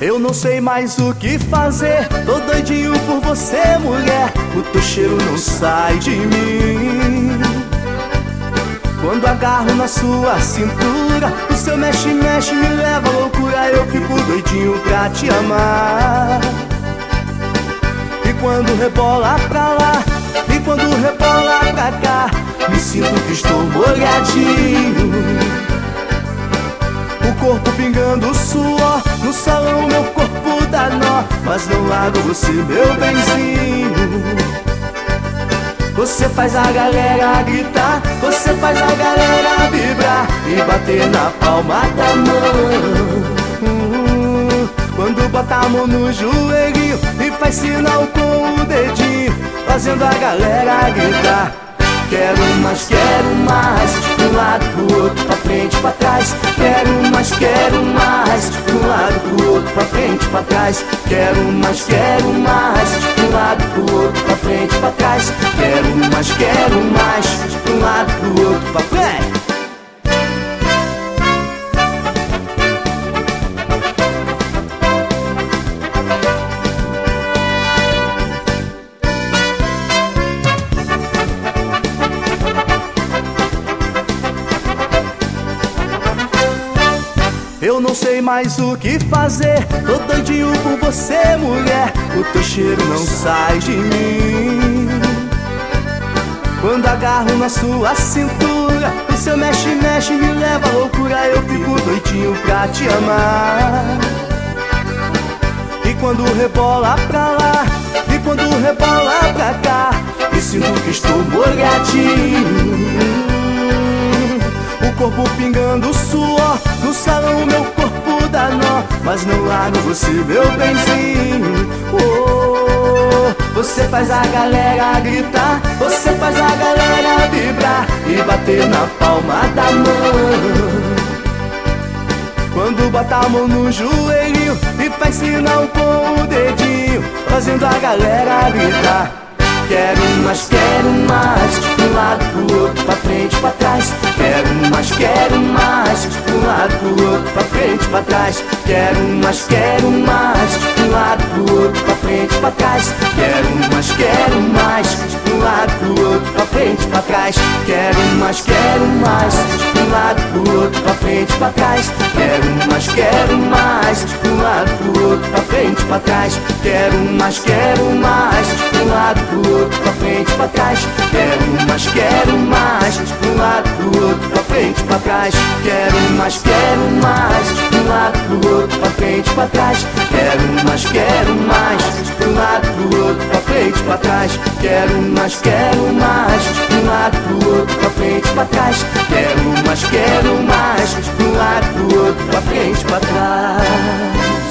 Eu não sei mais o que fazer, tô doidinho por você, mulher. O teu cheiro não sai de mim. Quando agarro na sua cintura, o seu mexe-mexe me leva à loucura. Eu fico doidinho pra te amar. E quando rebola pra lá, e quando rebola pra cá, me sinto que estou molhadinho. O corpo pingando suor, no salão meu corpo dá nó, mas não largo você, meu benzinho. Você faz a galera gritar, você faz a galera vibrar e bater na palma da mão. Quando bota a mão no joelhinho e faz sinal com o dedinho, fazendo a galera gritar. Quero mais, de um lado pro outro, pra frente, pra trás. Quero mais, de um lado pro outro, pra frente, pra trás. Quero mais, de um lado pro outro, pra frente, pra trás. Quero mais, de um lado pro outro, pra frente. Eu não sei mais o que fazer, tô doidinho por você, mulher. O teu cheiro não sai de mim. Quando agarro na sua cintura, o seu mexe-mexe me leva à loucura. Eu fico doidinho pra te amar. E quando rebola pra lá, e quando rebola pra cá, me sinto que estou molhadinho. O corpo pingando suor, no salão meu corpo dá nó, mas não largo você, meu benzinho. Você faz a galera gritar, você faz a galera vibrar e bater na palma da mão. Quando bota a mão no joelhinho e faz sinal com o dedinho, fazendo a galera gritar. Quero mais, de um lado pro outro, pra frente, pra trás. Quero mais, de um lado pro outro, pra frente, pra trás. Quero mais, de um lado pro outro, pra frente, pra trás. Quero mais, de um lado pro outro, pra frente, pra trás. Quero mais, de um lado pro outro, pra frente, pra trás. Quero mais, de um lado pro outro, pra frente, pra trás. Quero mais, de um lado pro outro, pra frente, pra trás. Quero mais, de um lado pro outro, pra frente, pra trás. Quero mais, de um lado pro outro, pra frente, pra trás. Quero mais, de um lado pro outro, pra frente, pra trás. Quero mais, de um lado pro outro, pra frente, pra trás. Quero mais, de um lado pro outro, pra frente, pra trás.